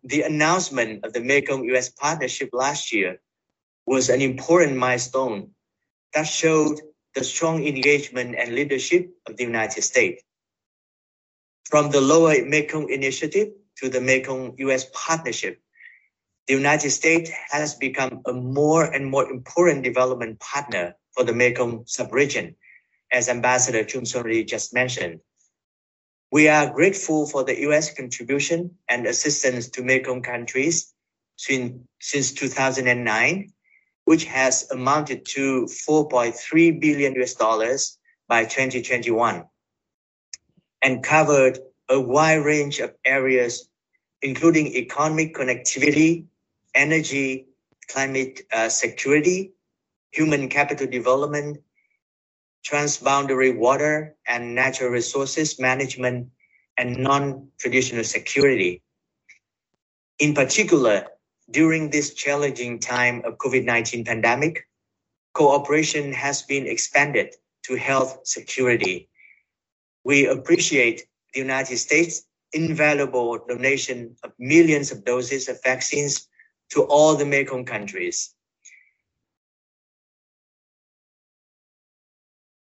the announcement of the Mekong-US partnership last year was an important milestone that showed the strong engagement and leadership of the United States. From the Lower Mekong Initiative to the Mekong-US partnership, the United States has become a more and more important development partner for the Mekong sub-region, as Ambassador Chum Soon-Ri just mentioned. We are grateful for the U.S. contribution and assistance to Mekong countries since 2009, which has amounted to $4.3 billion by 2021, and covered a wide range of areas, including economic connectivity, energy, climate security, human capital development, transboundary water and natural resources management, and non-traditional security. In particular, during this challenging time of COVID-19 pandemic, cooperation has been expanded to health security. We appreciate the United States' invaluable donation of millions of doses of vaccines to all the Mekong countries.